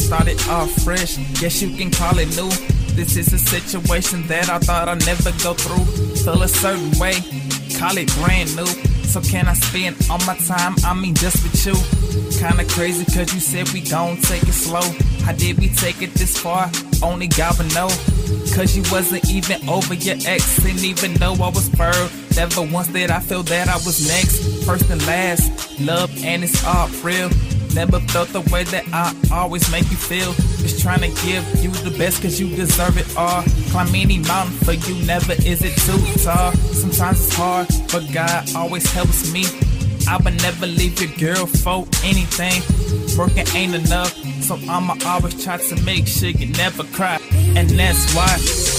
started off fresh, guess you can call it new. This is a situation that I thought I'd never go through. Feel a certain way, call it brand new. So can I spend all my time, I mean just with you? Kinda crazy cause you said we gon' take it slow. How did we take it this far? Only God would know. Cause you wasn't even over your ex, didn't even know I was first. Never once did I feel that I was next. First and last, love and it's all real. Never felt the way that I always make you feel. Just trying to give you the best cause you deserve it all. Climb any mountain for you, never is it too tall. Sometimes it's hard, but God always helps me. I would never leave your girl for anything. Working ain't enough, so I'ma always try to make sure you never cry. And that's why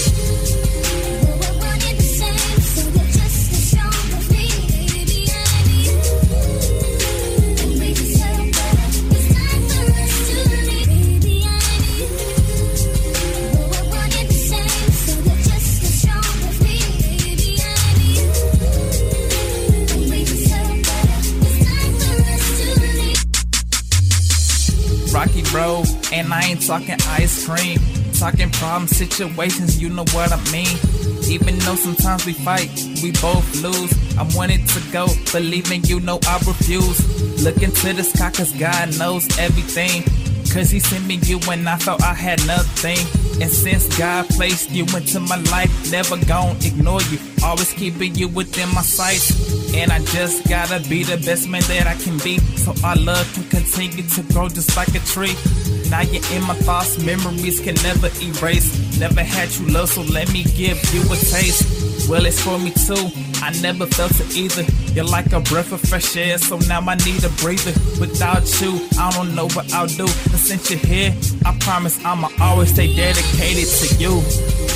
Rocky Road, and I ain't talking ice cream. Talking problem situations, you know what I mean. Even though sometimes we fight, we both lose. I wanted to go, believing you know I refuse. Look into the sky cause God knows everything. Cause he sent me you when I thought I had nothing. And since God placed you into my life, never gon' ignore you. Always keeping you within my sights. And I just gotta be the best man that I can be. So our love can continue to grow just like a tree. Now you're in my thoughts, memories can never erase. Never had you love, so let me give you a taste. Well, it's for me too, I never felt it either. You're like a breath of fresh air, so now I need a breather. Without you, I don't know what I'll do. But since you're here, I promise I'ma always stay dedicated to you.